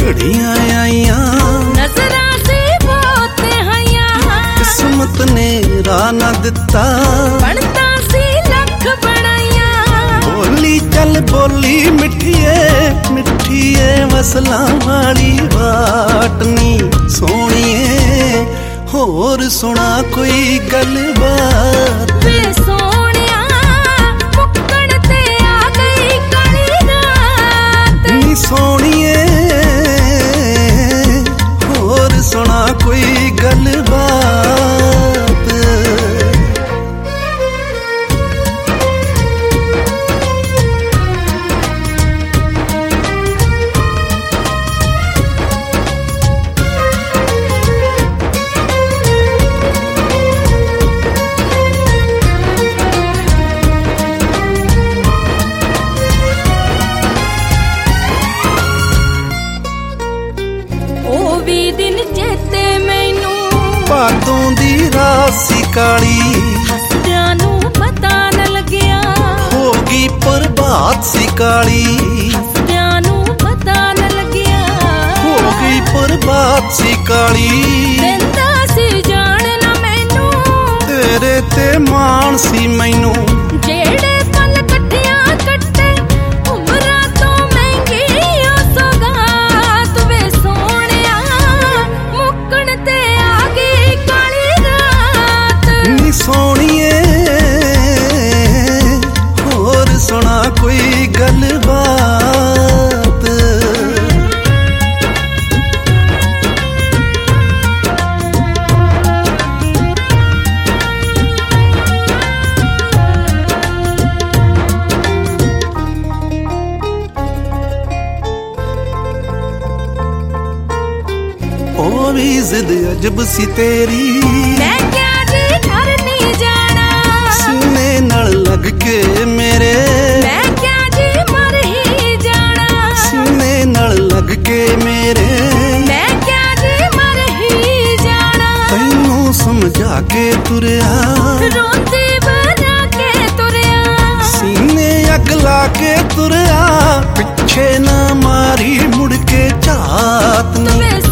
घड़ियां आईयां नजरां से बहुत हइयां किस्मत ने राह ना दिता बनता सी लख बनाइयां बोली चल बोली मिठिए मिठिए वसलां वाली वाटनी सोहणीए होर सुना कोई गलबात वे सोहणिया मुक्कण ते आ गई काली रात नी सोहणीए होर सुना कोई गलबात भादों दी रासी काली हसदियां नूं पता न लग्या होगी प्रभात सी काली हसदियां नूं पता न लग्या होगी प्रभात सी काली दिंदा सी जान ना मैनू तेरे ते मान सी मैनू जेड़े पल कट्ठियां कट्टे उमरां तो महंगी ओ सौगात वे सोहणिया मुक्कण ते आ गई काली रात नी सोहणीए होर सुना कोई गलबात ओ भी जिद अजब सी तेरी मैं क्या जी घर नहीं जाना सीने नाल लग के मेरे मैं क्या जी मर ही जाना सीने नाल लग के मेरे मैं क्या जी मर ही जाना तैनू समझा के तुरया रोंदी बना के तुरया सीने अग ला के तुरया पिछे ना मारी मुड़ के झात नहीं